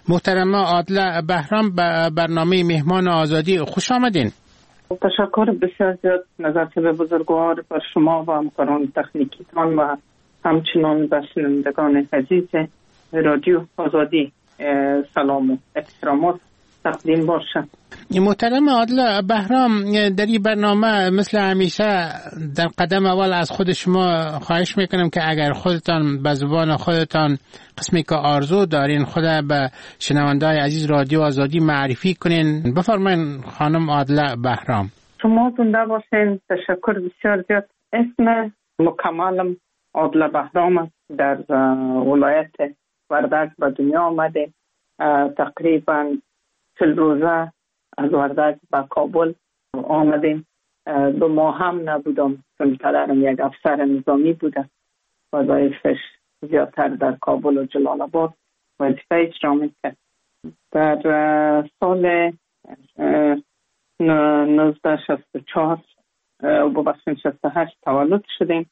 محترمه عادله بهرام به برنامه مهمان آزادی خوش آمدین. تشکر بسیار زیاد نظرت به بزرگوار بر شما و همکاران تکنیکیتان و همچنان به شنوندگان عزیز رادیو آزادی سلام و احترامات تقدیم باشه. محترم عادله بهرام، در این برنامه مثل همیشه در قدم اول از خود شما خواهش میکنم که اگر خودتان به زبان خودتان قسمی که آرزو دارین خود به شنونده‌های عزیز رادیو آزادی معرفی کنین. بفرمایید خانم عادله بهرام. شما زنده باشین. تشکر بسیار زیاد. اسم مکملم عادله بهرام است. در ولایت وردک به دنیا آمده. تقریبا 40 روزه از وردک به کابل آمدیم. 2 ماه هم نبودم چون پدرم یک افسر نظامی بوده. وظایفش زیادتر در کابل و جلال آباد وظیفه اجرا میکرد. در سال 1964 و 68 تولد شدیم.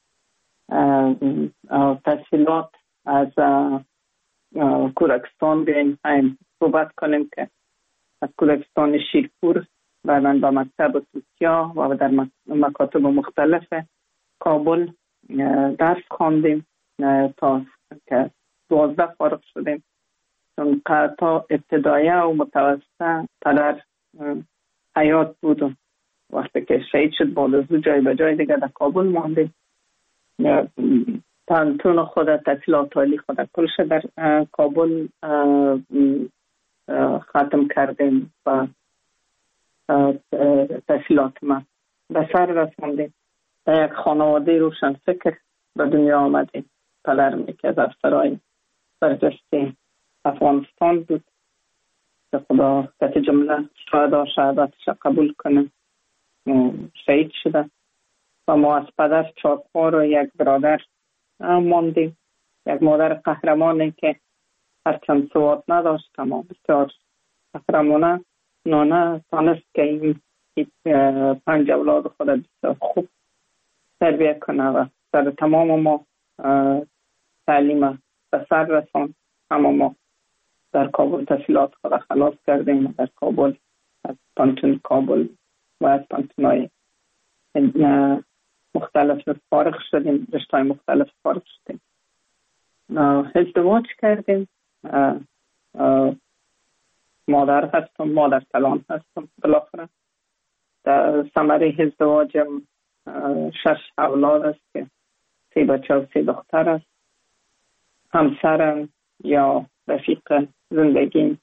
تحصیلات از کودکستان بیاییم صحبت کنیم که از کودکستان شیرپور بعداً به مکتب توتیا و در مکاتب مختلف کابل درس خواندیم تا که 12 فارغ شدیم. چون تا ابتدایه و متوسطه پدر حیات بود. وقتی که شهید شد بعد از او جای به جای دیگه در کابل ماندیم. پانتون خود تحصیلات عالی خود کلش در کابل ختم کردیم و تحصیلات ما به سر رساندیم. در یک خانواده روشن فکر به دنیا آمدیم. پدرم یکی از افسرهای برجسته افغانستان بود که خدا کت جمله شهادتش قبول کنه شهید شده و ما از پدر 4 خواهر و 1 برادر ماندیم. یک مادر قهرمانی که هرچند سواد نداشت اما بسیار قهرمانه نانه تانست که این 5 اولاد خود بسیار خوب تربیه کنه و در تمام ما تعلیم به سر رساند. اما ما در کابل تحصیلات خود خلاص کردیم. در کابل از پانتون کابل و از پانتونای مختلف فارغ شدیم. رشته‌های مختلف فارغ شدیم. ازدواج کردیم. مادر کلان هستم بالاخره. در ثمره ازدواجم 6 اولاد است که 3 بچه و 3 دختر است. همسرم یا رفیق زندگیم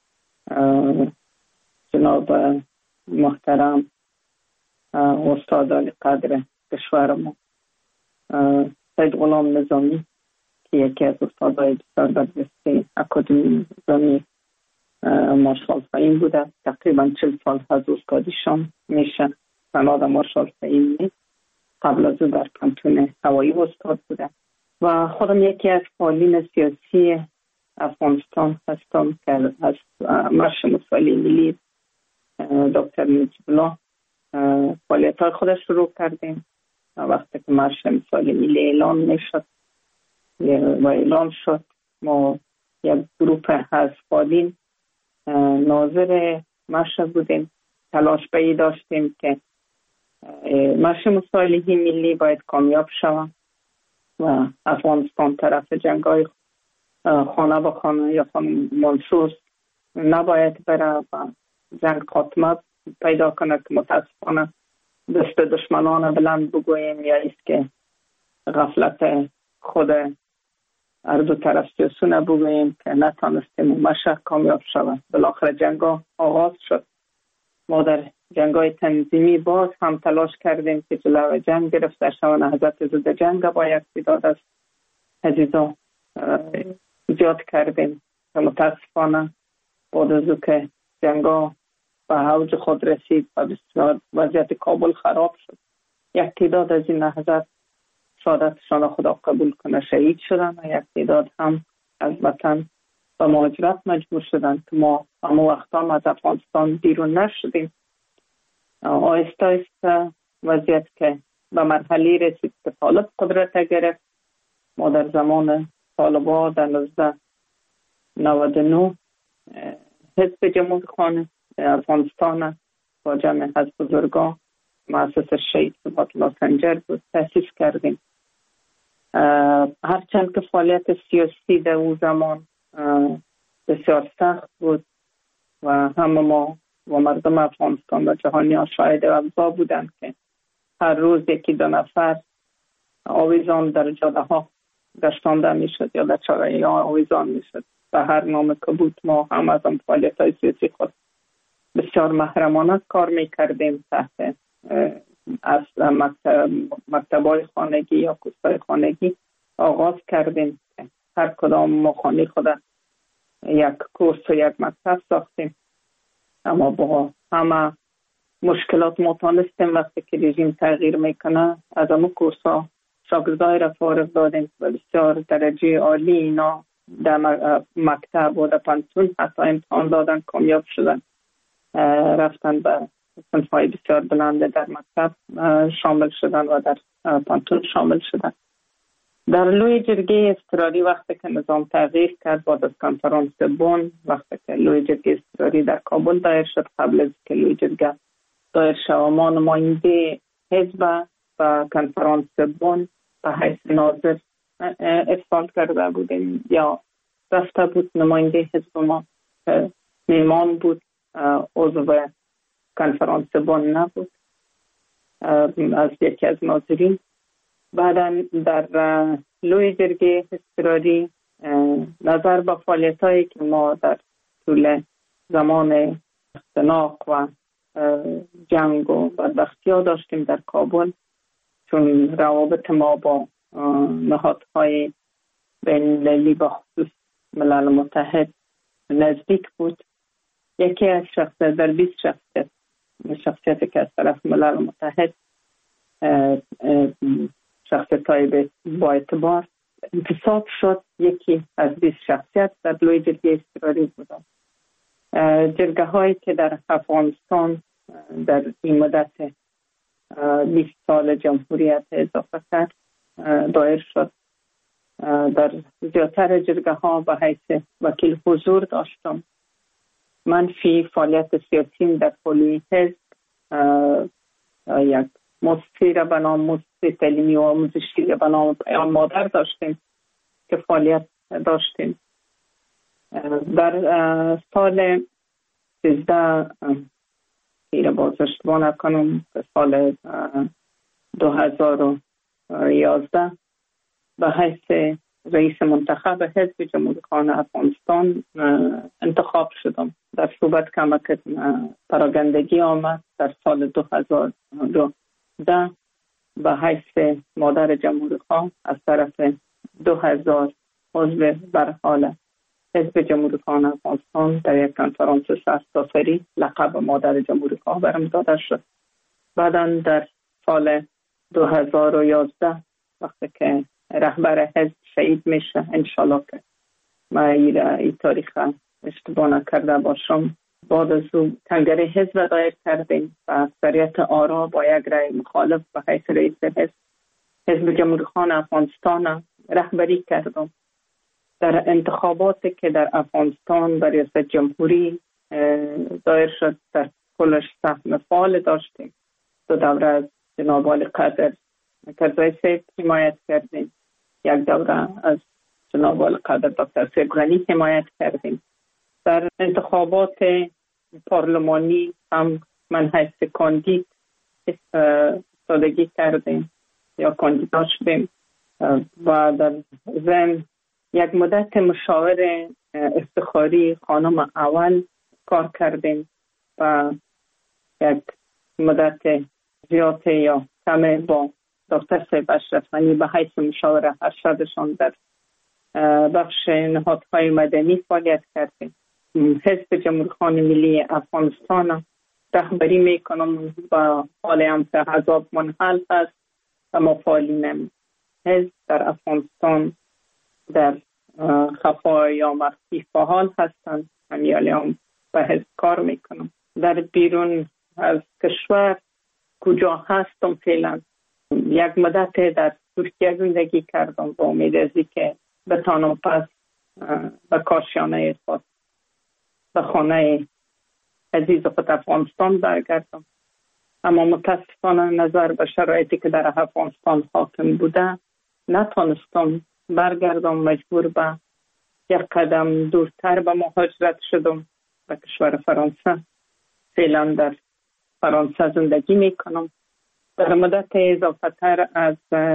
جناب محترم استاد علی قدر کشورم سید غلام نظامی که یکی از استادای بسیار برجسته اکادمی نظامی مارشال فهیم بوده. تقریبا 40 سال از استادیشان میشه. سناد مارشال فهیم نیست. قبل از او در پانتون هوایی استاد بوده و خودم یکی از فعالین سیاسی افغانستان هستم که از مرش مسائل ملی دکتر نجیب الله فعالیت‌های خودش شروع کردیم. وقتی که مرش مسائل ملی اعلان میشد و اعلان شد ما یک گروه از فعالین ناظر مرش بودیم. تلاش به داشتیم که مرش مسائل ملی باید کامیاب شود و افغانستان طرف جنگ‌های خانه به خانه یا خانه منصور نباید بره و جنگ خاتمه پیدا کنه که متاسفانه دست دشمنان بلند بگوییم یا است که غفلت خود هر دو طرف سیاسونه بگوییم که نتانستیم مشهد کامیاب شود. بالاخره جنگ‌ها آغاز شد. ما در جنگ‌های تنظیمی باز هم تلاش کردیم که جلوی جنگ گرفته شود. نهضت ضد جنگ با یک تعداد از عزیزان ایجاد کردیم و متاسفانه بعد از که جنگ‌ها به اوج خود رسید و بسیار وضعیت کابل خراب شد یک تعداد از این نهضت شهادتشان خدا قبول کنه شهید شدن و یک تعداد هم از وطن به مهاجرت مجبور شدن که ما همه وقت هم از افغانستان بیرون نشدیم. آهسته آهسته وضعیت که به مرحله رسید که طالب قدرت گرفت. ما در زمان طالبان در 99 حزب جمهوری خانه افغانستان با جمع از بزرگان مؤسسه شهید سبات سنجر بود تأسیس کردیم. هرچند که فعالیت سیاسی در اون زمان بسیار سخت بود و همه ما و مردم افغانستان و جهانی ها شاهد اوضاع بودند که هر روز یکی دو نفر آویزان در جاده ها گشتانده می شد یا در چاره ها آویزان می شد و هر نام که بود ما هم از آن فعالیت های سیاسی خود بسیار محرمانه کار می کردیم. تحت از مکتبای خانگی یا کورسای خانگی آغاز کردیم. هر کدام ما خانه خود یک کورس و یک مکتب ساختیم، اما با همه مشکلات ما تانستیم وقتی که رژیم تغییر میکنه از همه کورس ها شاگردای را فارغ دادیم و بسیار درجه عالی اینا در مکتب و در پانتون حتی امتحان دادن، کامیاب شدن، رفتن به صنف‌های بسیار بلنده در مکتب شامل شدن و در پانتون شامل شدن. در لوی جرگه اضطراری وقتی که نظام تغییر کرد بعد از کنفرانس بن، وقتی که لوی جرگه اضطراری در کابل دایر شد، قبل از که لوی جرگه دایر شد ما نماینده حزب و کنفرانس بن به حیث ناظر ارسال کرده بودیم یا رفته بود. نماینده حزب ما میمان بود، عضو کنفرانس بن نبود، از یکی از ناظرین. بعدا در لوی جرگه اضطراری نظر به فعالیت‌هایی که ما در طول زمان اختناق و جنگ و بدبختی‌ها داشتیم در کابل، چون روابط ما با نهادهای بین‌المللی به خصوص ملل متحد نزدیک بود، یکی از شخصیت در 20 شخصیتی که از طرف ملل متحد شخصیت‌های با اعتبار انتصاب شد، یکی از 20 شخصیت در لوی جرگه اضطراری بودند. جرگه هایی که در افغانستان در این مدت 20 سال جمهوریت اضافه کرد دایر شد. در زیادتر جرگه ها به حیث وکیل حضور داشتم. من فی فعالیت سیاسی در پلی حزب یک مؤسسه را به نام مؤسسه تعلیمی و آموزشی را به نام پیام مادر داشتیم که فعالیت داشتیم. در سال 13 که باز اشتباه نکنم سال 2011 به حیث رئیس منتخب حزب جمهوری خانه افغانستان انتخاب شدم. در صحبت کمک پراگندگی آمد. در سال 2012 به حیث مادر جمهوری خانه از طرف 2000 عضو بر حال حزب جمهوری خانه افغانستان در یک کنفرانس سرتاسری لقب مادر جمهوری خانه برم داده شد. بعدا در سال 2011 وقتی که رهبر حزب شهید میشه، انشالله که ما این تاریخ اشتباه نکرده باشم، بعد از او کنگره حزب دایر کردیم و اکثریت آرا با یک رأی مخالف به حیث رئیس حزب جمهوری خانه افغانستان رهبری کردم. در انتخاباتی که در افغانستان در ریاست جمهوری دایر شد در کلش سهم فعال داشتیم. 2 دوره از جناب عالی قدر کرزی صاحب حمایت کردیم، یک دوره از جناب عالی قدر دکتر صاحب غنی حمایت کردیم. در انتخابات پارلمانی هم من حیث کاندید استادگی کردیم یا کاندیدا شدیم و در ضمن یک مدت مشاور افتخاری خانم اول کار کردیم و یک مدت زیاد یا کم با دکتر صاحب اشرف غنی به حیث مشاور ارشدشان در بخش نهادهای مدنی فعالیت کردیم. حزب جمهوری خانه ملی افغانستان رهبری میکنم با حال هم که حزب منحل هست و مفعالین حزب در افغانستان در خفا یا مخفی فعال هستند. همیالی هم به حزب کار میکنم. در بیرون از کشور کجا هستم فعلا یک مدت در ترکیه زندگی کردم با امید ازی که بتانم پس به کاشیانه خود به خانه عزیز خود افغانستان برگردم. اما متاسفانه نظر به شرایطی که در افغانستان حاکم بوده نتونستم برگردم. مجبور به یک قدم دورتر به مهاجرت شدم به کشور فرانسه. فعلا در فرانسه زندگی میکنم. در مدت اضافه تر از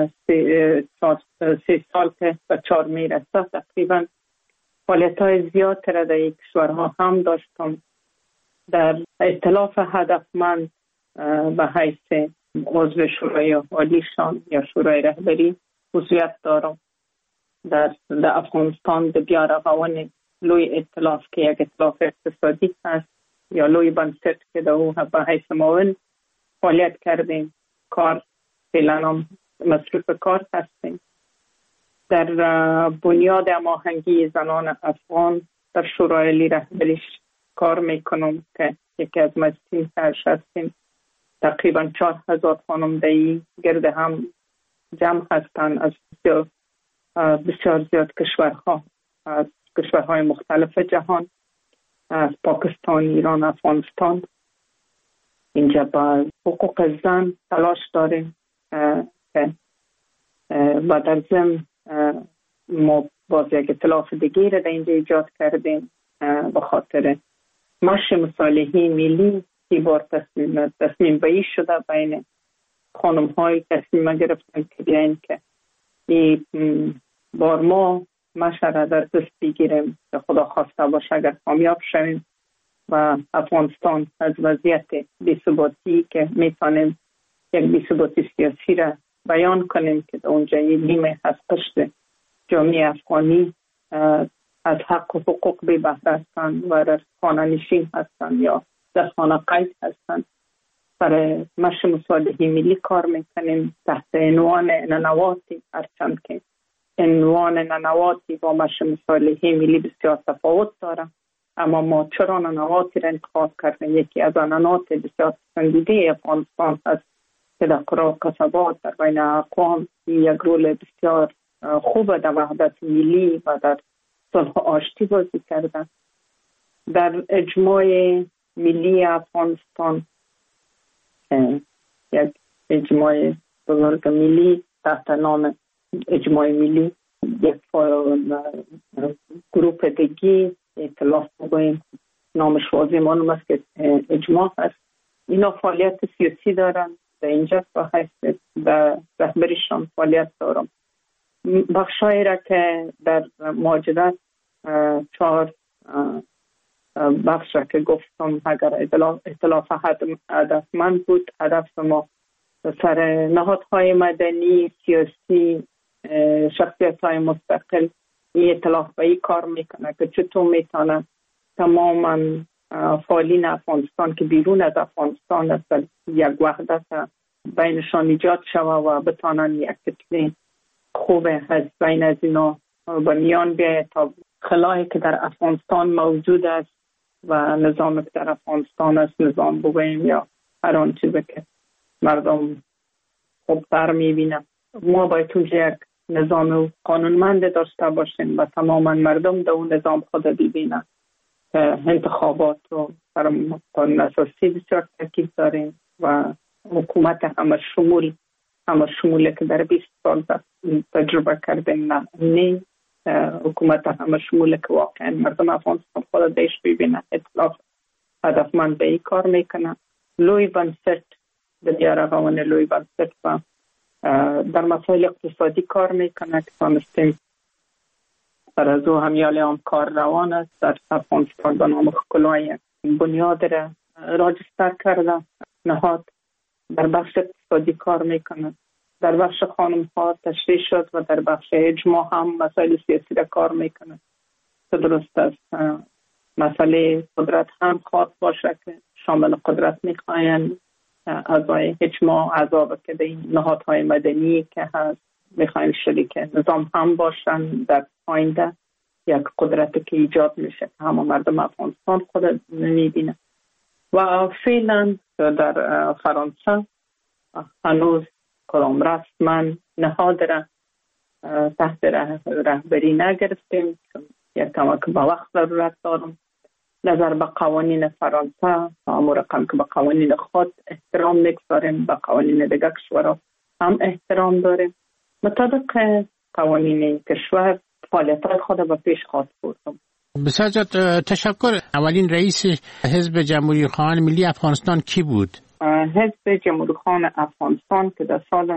3 سال که به 4 میرسه تقریبا فعالیت های زیاد را در این کشورها هم داشتم. در ائتلاف هدفمند به حیث عضو شورای عالیشان یا شورای رهبری عضویت دارم. در افغانستان د بیا رغونې لوی ائتلاف که یک ائتلاف اقتصادی هست یا لوی بنسټ که د او به حیث معاون فعالیت کردیم. کار فعلا هم مصروف کار هستیم. در بنیاد هماهنگی زنان افغان در شورای عالی رهبریش کار میکنم که یکی از مجلسین هستیم. تقریبا 4000 خانم دایی گرد هم جمع هستند از بسیار زیاد کشورها، از کشورهای مختلف جهان، از پاکستان، ایران، افغانستان. اینجا با حقوق زن تلاش داریم و در ضمن ما باز یک ائتلاف دیگه را در اینجا ایجاد کردیم به خاطر مشی مصالحه ملی. این بار تصمیم بایی شده بین خانم های تصمیم گرفتن که بیاین که این بار ما مشره در دست بگیریم که خدا خواسته باشه اگر کامیاب شویم و افغانستان از وضعیت بی‌ثباتی که میتونیم یک بی‌ثباتی سیاسی را بیان کنیم که اونجا یک نیمه از قشر جامعه افغانی از حق و حقوق بی بهره هستند و در خانه نشین هستند یا در خانه قید هستند. برای مشی مصالحه ملی کار میکنیم تحت عنوان ننواتی، هرچند که عنوان ننواتی با مشی مصالحه ملی بسیار تفاوت داره. اما ما چرا ننواتی را انتخاب کردیم؟ یکی از ننوات بسیار پسندیده افغانستان هست که در قرى و قصبات در بین اقوام یک رول بسیار خوب در وحدت ملی و در صلح و آشتی بازی کرده. در اجماع ملی افغانستان یک اجماع بزرگ ملی تحت نام اجماع ملی، یک گروپ دیگی ائتلاف بگوییم نامش واضح معلوم است که اجماع هست. اینا فعالیت سیاسی دارن. در اینجا با حیث در رهبریشان فعالیت دارم. بخشایی را که در مهاجرت 4 بخش را که گفتم اگر ائتلاف هدفمند بود، هدف ما سر نهادهای مدنی، سیاسی، شخصیت های مستقل این ائتلاف به این کار میکنه که چطور میتونه تماما فعالین افغانستان که بیرون از افغانستان است یک وحدت بینشان ایجاد شود و بتانن یک کتله خوب از بین از اینا به میان بیاید تا خلایی که در افغانستان موجود است و نظام که در افغانستان است، نظام بگوییم یا هر آن چیزی که مردم خوبتر میبینن، ما باید یک نظام قانونمند داشته باشیم و تماما مردم در اون نظام خود ببینن. انتخابات رو بر قانون اساسی بسیار تاکید داریم و حکومت همه شمول که در 20 سال تجربه کردیم نه حکومت همه شمول که واقعا مردم افغانستان خود دیش ببینن. ائتلاف هدفمند به این کار میکنه. لوی بنسټ د بیا رغونې لوی بنسټ و در مسائل اقتصادی کار میکنه که تانستیم در از او همیالی هم کار روان است. در افغانستان به نام ښکلا بنیاد را راجستر کرده نهاد در بخش اقتصادی کار میکنه. در بخش خانم ها تشریح شد و در بخش اجماع هم مسائل سیاسی را کار میکنه. درست است مسئله قدرت هم خواهد باشه که شامل قدرت میخواین اعضای اجماع، اعضا که این نهادهای مدنی که هست میخواین شریک نظام هم باشن در آینده. یک قدرتی که ایجاد میشه که همه مردم افغانستان خود میبینه. و فعلا در فرانسه هنوز کدام رسما نهاد را تحت رهبری نگرفتیم. یک کمک به وقت ضرورت دارم. نظر به قوانین فرانسه همون رقم که به قوانین خود احترام میگذاریم، به قوانین دیگر کشورها هم احترام داریم. مطابق قوانین کشور فعالیت خود به پیش خواهد بردم. بسیار تشکر. اولین رئیس حزب جمهوری خواهان ملی افغانستان کی بود؟ حزب جمهوری خواهان افغانستان که در سال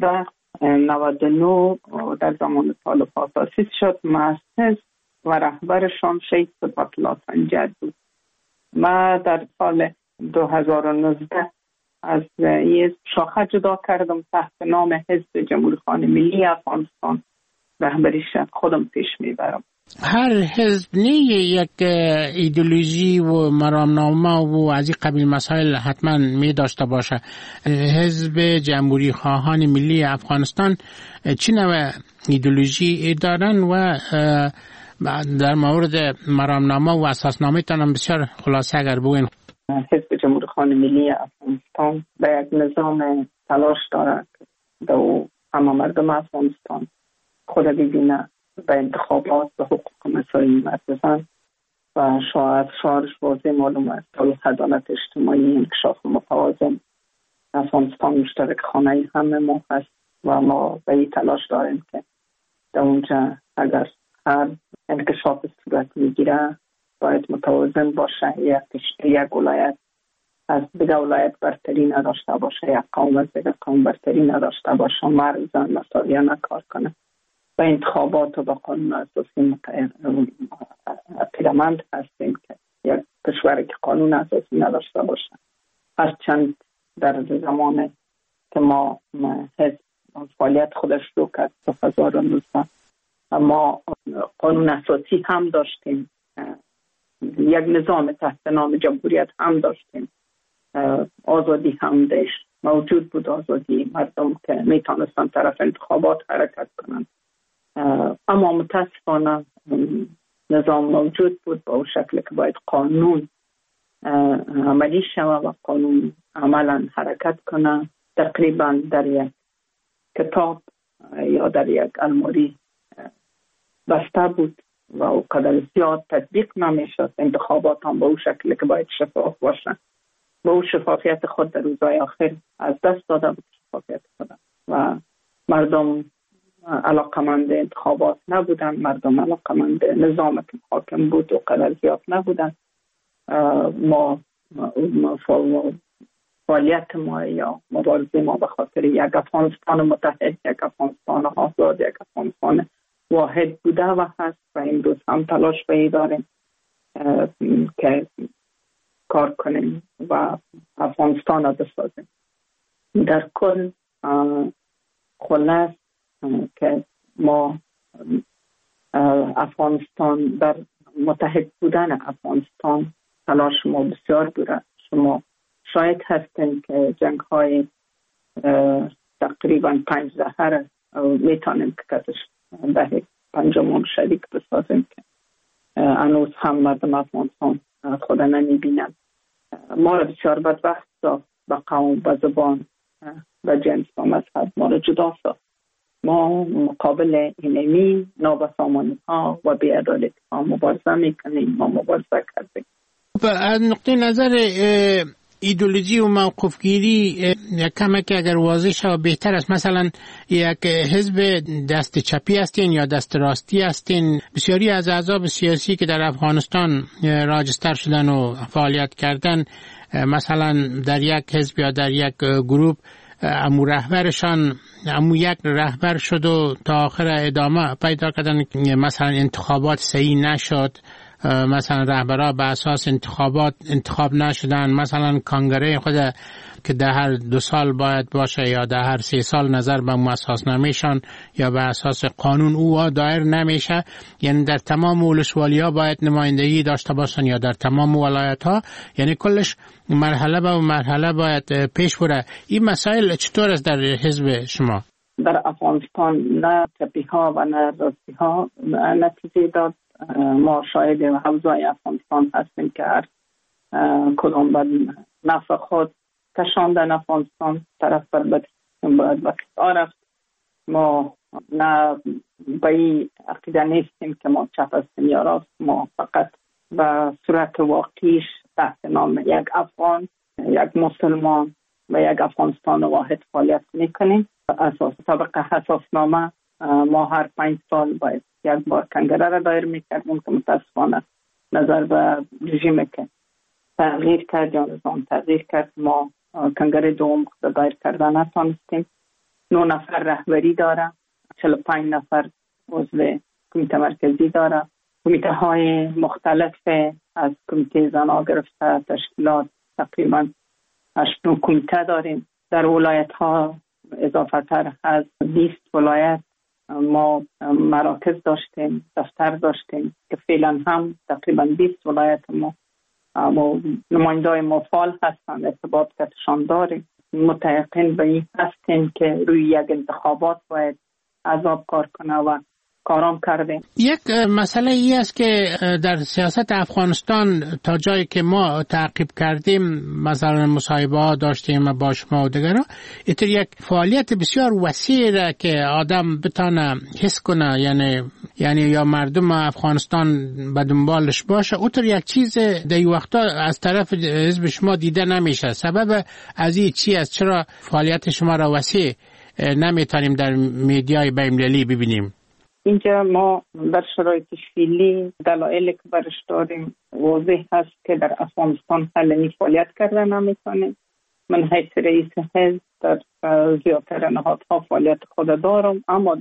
1999 در زمان طالبان تأسیس شد، مؤسس و رهبرشان شیخ صفت الله سنجر بود. ما در سال 2019 از یک شاخه جدا کردم تحت نام حزب جمهوری خواهان ملی افغانستان. رهبریش خودم پیش میبرم. هر حزب یک ایدئولوژی و مرامنامه و از این قبیل مسائل حتما می داشته باشه. حزب جمهوری خواهان ملی افغانستان چه نوع ایدئولوژی دارن و در مورد مرامنامه و اساسنامه تان بسیار خلاصه اگر بگوین؟ حزب جمهوری خواهان ملی افغانستان به یک نظام تلاش دارد که همه مردم افغانستان خود ببینه به انتخابات به حقوق مساوی مردم و شعارش واضح معلوم است: صلح، عدالت اجتماعی، انکشاف متوازن. افغانستان مشترک خانه همه ما هست و ما به این تلاش داریم که در اونجا اگر هر انکشاف صورت میگیره باید متوازن باشه. یک ولایت از دیگر ولایت برتری نداشته باشه، یک قوم از دیگر قوم برتری نداشته باشه، مرد زن مساویانه کار کنه. و انتخابات و با قانون اساسی پیرامند هستیم که یک کشوری که قانون اساسی نداشته باشه. هرچند در زمان که ما حزب فعالیت خودش رو کرد 2019 ما قانون اساسی هم داشتیم، یک نظام تحت نام جمهوریت هم داشتیم، آزادی هم داشت موجود بود، آزادی مردم که میتونستن طرف انتخابات حرکت کنند. اما متاسفانه نظام موجود بود با اون شکل که باید قانون عملی شود و قانون عملا حرکت کنه. تقریبا در یک کتاب یا در یک الماری بسته بود و او قدر زیاد تطبیق نمیشد. انتخابات هم با اون شکل که باید شفاف باشه با اون شفافیت خود در روزهای آخر از دست داده بود شفافیت خود و مردم علاقمند انتخابات نبودن. مردم علاقمند نظام که حاکم بود و قدر زیاد نبودن. ما فعالیت ما یا مبارزه ما به خاطر یک افغانستان متحد، یک افغانستان آزاد، یک افغانستان واحد بوده و هست و امروز هم تلاش به داریم که کار کنیم و افغانستان را بسازیم. در کل خلاص که ما افغانستان در متحد بودن افغانستان تلاش ما بسیار بوده. شما شاید هستین که جنگ های تقریبا 5 دهه میتونیم که کتش دهه پنجمون شریک بسازیم که هنوز هم مردم افغانستان خود نمیبینن. ما را بسیار بدبخت ساخت، به قوم، به زبان، به جنس و مذهب ما را جدا ساخت. ما مقابل اینمی نابسامانی ها و بی‌عدالتی ها مبارزه میکنیم. ما مبارزه کردیم. از نقطه نظر ایدئولوژی و موقفگیری کمک اگر واضح شود بهتر است. مثلا یک حزب دست چپی هستین یا دست راستی هستین؟ بسیاری از احزاب سیاسی که در افغانستان راجستر شدن و فعالیت کردن، مثلا در یک حزب یا در یک گروه امو رهبرشان امو یک رهبر شد و تا آخر ادامه پیدا کردن، مثلا انتخابات صحیح نشد، مثلا رهبرها به اساس انتخاب نشدن، مثلا کنگره خود که در هر 2 سال باید باشه یا در هر 3 سال نظر به اساس نمیشن یا به اساس قانون او دایر نمیشه. یعنی در تمام ولسوالی‌ها باید نمایندگی داشته باشن یا در تمام ولایت‌ها. یعنی کلش مرحله به مرحله باید پیش بره. این مسائل چطور است در حزب شما؟ در افغانستان نه چپی‌ها و نه راستی‌ها نتیجه داد. ما شاهد حوزه‌های افغانستان هستیم که هر کدام به نفع خود کشاندن افغانستان طرف بر باید رفت. ما نه به این عقیده نیستیم که ما چپ هستیم یا راست. ما فقط به صورت واقعیش تحت نام یک افغان، یک مسلمان و یک افغانستان واحد فعالیت میکنیم. اساس طبق اساسنامه ما هر 5 سال باید یک بار کنگره را دایر میکردیم که متاسفانه نظر به رژیم که تغییر کرد یا نظام تغییر کرد، ما کنگره دوم دایر کردن نتانستیم. 9 نفر رهبری داره، 45 نفر عضو کمیته مرکزی داره. کمیته های مختلف از کمیته زنا گرفته تشکیلات تقریبا 8 کمیته داریم. در ولایت ها اضافه تر از 20 ولایت ما مراکز داشتیم، دفتر داشتیم که فعلا هم تقریبا 20 ولایت ما نمایندای مفعال هستند، ارتباط کتشان داریم. متيقن به این هستیم که روی یک انتخابات باید عذاب کار کنه و کارام کردیم. یک مسئله ای است که در سیاست افغانستان تا جایی که ما تعقیب کردیم، مثلا مصاحبه ها داشتیم با شما و دیگرها، اینطور یک فعالیت بسیار وسیع که آدم بتانه حس کنه، یعنی یا مردم افغانستان به دنبالش باشه، اونطور یک چیز در این وقتا از طرف حزب شما دیده نمیشه. سبب از این چی است؟ چرا فعالیت شما را وسیع نمیتونیم در میدیای بین‌المللی ببینیم؟ اینجا ما در شرایط فعلی دلایلی که برش داریم واضح هست که در افغانستان حالا فعالیت کردن نمیتونیم. من حیث رئیس حزب در زیادتر نهادها فعالیت خود دارم، اما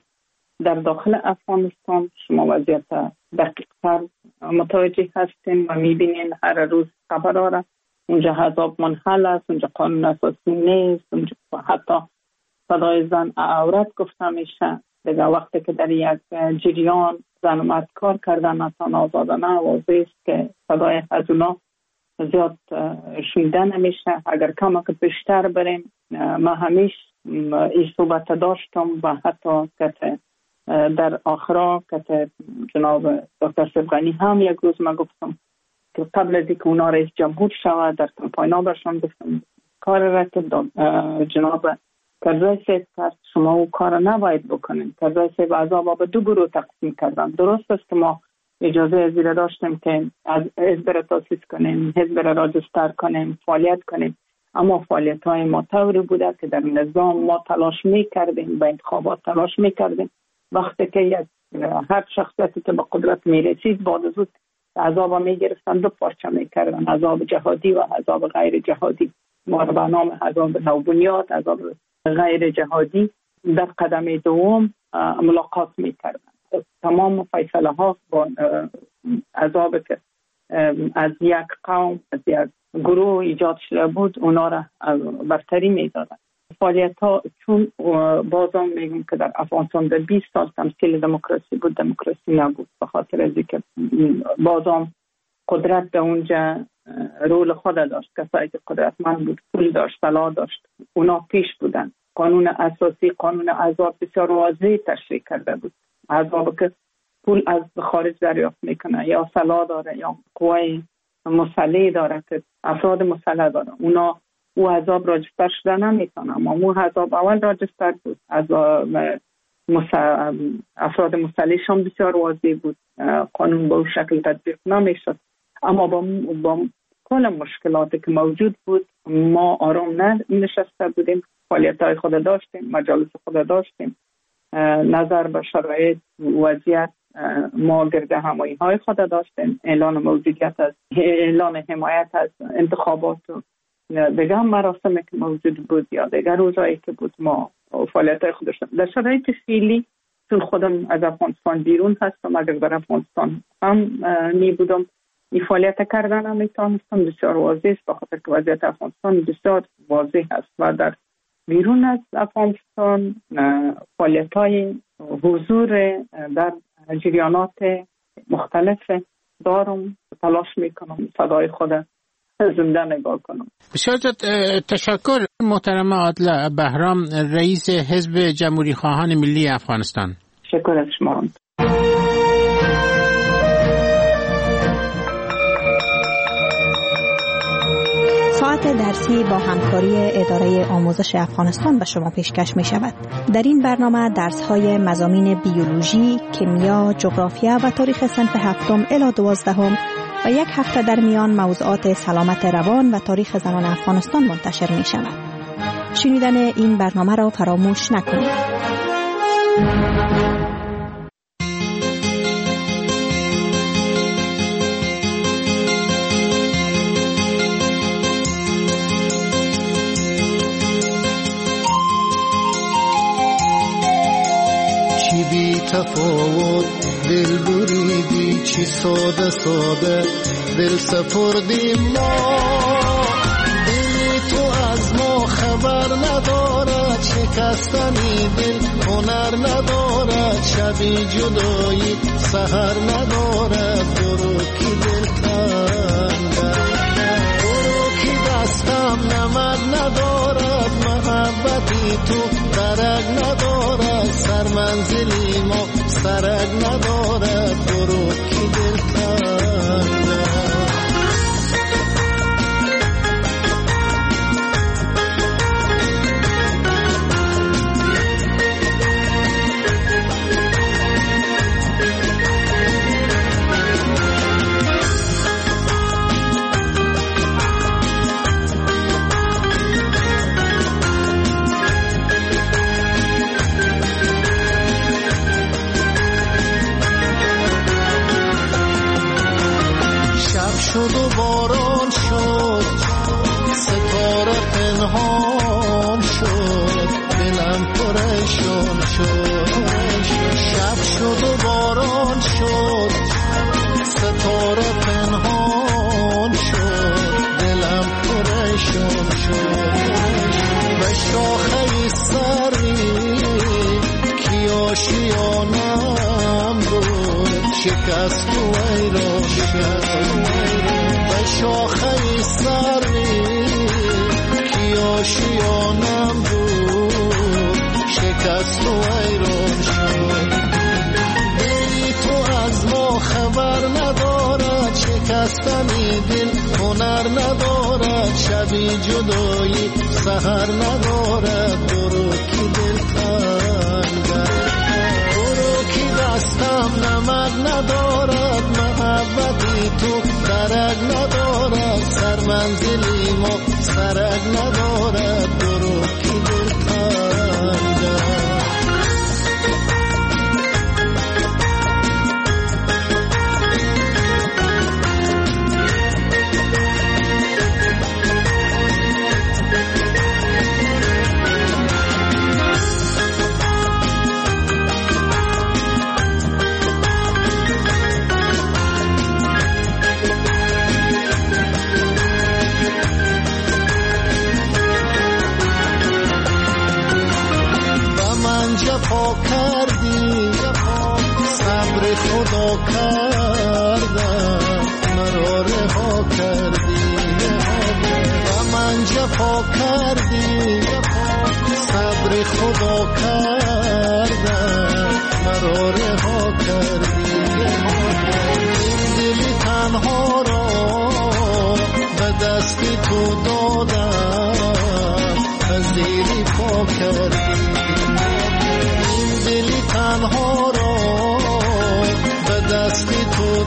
در داخل افغانستان شما وضعیت دقیق‌تر متوجه هستیم و میبینین هر روز خبرها را. اونجا حزب منحل است، اونجا قانون اساسی نیست، اونجا حتی صدای زن عورت گفته میشه. دیگه وقتی که در یک جریان زن و مرد کار کردن اصلا آزادانه، واضح است که صدای از اونا زیاد شنیده نمیشه. اگر کم که بیشتر بریم، ما همیش این صحبت داشتم و حتی که در آخرا که جناب دکتر سبغانی هم یک روز ما گفتم که قبل از اینکه اونا رئیس جمهور شود در کمپاین برشان گفتم کار را که جناب کرزی صاحب کرد شما او کار نباید بکنیم. کرزی صاحب عذاب به 2 گروه تقسیم کردن. درست است که ما اجازه از این داشتیم که از حزب را تاسیس کنیم، حزب را راجستر کنیم، فعالیت کنیم، اما فعالیت های ما طوری بوده که در نظام ما تلاش میکردیم، به انتخابات تلاش میکردیم. وقتی که هر شخصیتی که به قدرت میرسید بعد از اون عذاب میگرفتن، 2 پارچه میکردن، عذاب جهادی و عذاب غیر جهادی. ما به نام عذاب نوبنیاد، عذاب غیر جهادی در قدم دوم ملاقات میکردن. تمام فیصله ها با عذاب که از یک قوم، از یک گروه ایجاد شده بود اونا را برتری میدادن. فعالیت ها چون بازم میگم که در افغانستان در 20 سال تمثیل دموکراسی بود، دموکراسی نبود، به خاطر از اینکه بازم قدرت در اونجا رول خود داشت. کسایی که قدرتمند بود، پول داشت، طلا داشت، اونا پیش بودن. قانون اساسی، قانون عذاب بسیار واضح تشریح کرده بود. عذاب که پول از خارج دریافت میکنه یا طلا داره یا قوای مسلح داره که افراد مسلح داره، اونا او عذاب راجستر شده نمیتونه. اما او عذاب اول راجستر بود، از افراد مسلحش هم بسیار واضح بود، قانون به اون شکل تطبیق نمیشد. اما با کل مشکلاتی که موجود بود ما آرام نشسته بودیم، فعالیت های خود داشتیم، مجالس خود داشتیم، نظر به شرایط وضعیت ما گرده همایی های خود داشتیم، اعلان موجودیت از اعلان حمایت از انتخابات و دیگه هم مراسمی که موجود بود یا دیگه روزایی که بود ما فعالیت های خود داشتیم. در شرایط فعلی چون خودم از افغانستان بیرون هستم، اگر در افغانستان هم می بودم این فعالیت کردن هم میتونستم، بسیار واضح است بخاطر که وضعیت افغانستان بسیار واضح است و در بیرون از افغانستان فعالیت های حضور در جریانات مختلف دارم، تلاش میکنم صدای خود زنده نگاه کنم. بسیار تشکر محترم عادل بهرام، رئیس حزب جمهوری خواهان ملی افغانستان. شکر از شما. موضوعات درسی با همکاری اداره آموزش افغانستان به شما پیشکش می شود. در این برنامه درس‌های مضامین بیولوژی، کیمیا، جغرافیا و تاریخ صنف 7 الی 12 و یک هفته در میان موضوعات سلامت روان و تاریخ زنان افغانستان منتشر می شود. شنیدن این برنامه را فراموش نکنید. تفاوت دل بریدی چی ساده ساده دل سپردیم ما دلی تو از ما خبر ندارد شکستنی دل هنر ندارد شبی جدایی سحر ندارد برو کی دل تنگه برو کی دستم نمد ندارد محبتی تو درک ندارد سر منزلی ما سرک ندارد برو کی دل تنگه شد و باران شد ستاره پنهان شد دلم پریشان شد شب شد و باران شد ستاره پنهان شد دلم پریشان شد به شاخه سری کی آشیانم بود شکست و ویران شد به شاخه سری کی آشیانم بود شکست و ویران شد دلی تو از ما خبر ندارد شکستنی دل هنر ندارد شبی جدایی سحر ندارد برو کی دل تنگه برو کی دستم نمد ندارد محبتی تو درک ندارد سر منزلی ما سرک ندارد برو کی دل تنگه جفا کردی صبر خدا کردم مرا رها کردی و من جفا کردی صبر خدا کردم مرا رها کردی دلی تنها را به دستی تو دادم پذیری پا کردی دلی تنها را به دستی تو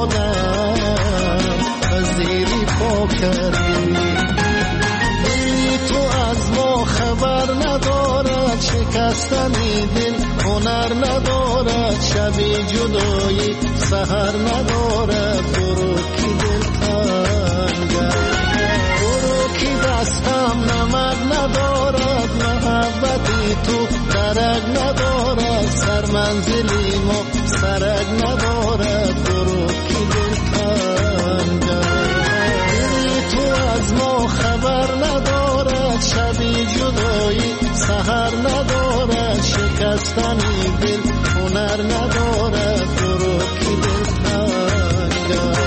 دادم پذیری پا کردی دلی تو از ما خبر ندارد شکستنی دل هنر ندارد شبی جدایی سحر ندارد برو کی دل تنگه برو کی دستم نمد ندارد محبتی تو درک ندارد سر منزلی ما سرک ندارد برو کی دل تنگه دلی تو از ما خبر ندارد شبی جدایی سحر ندارد شکستنی دل هنر ندارد برو کی دل تنگه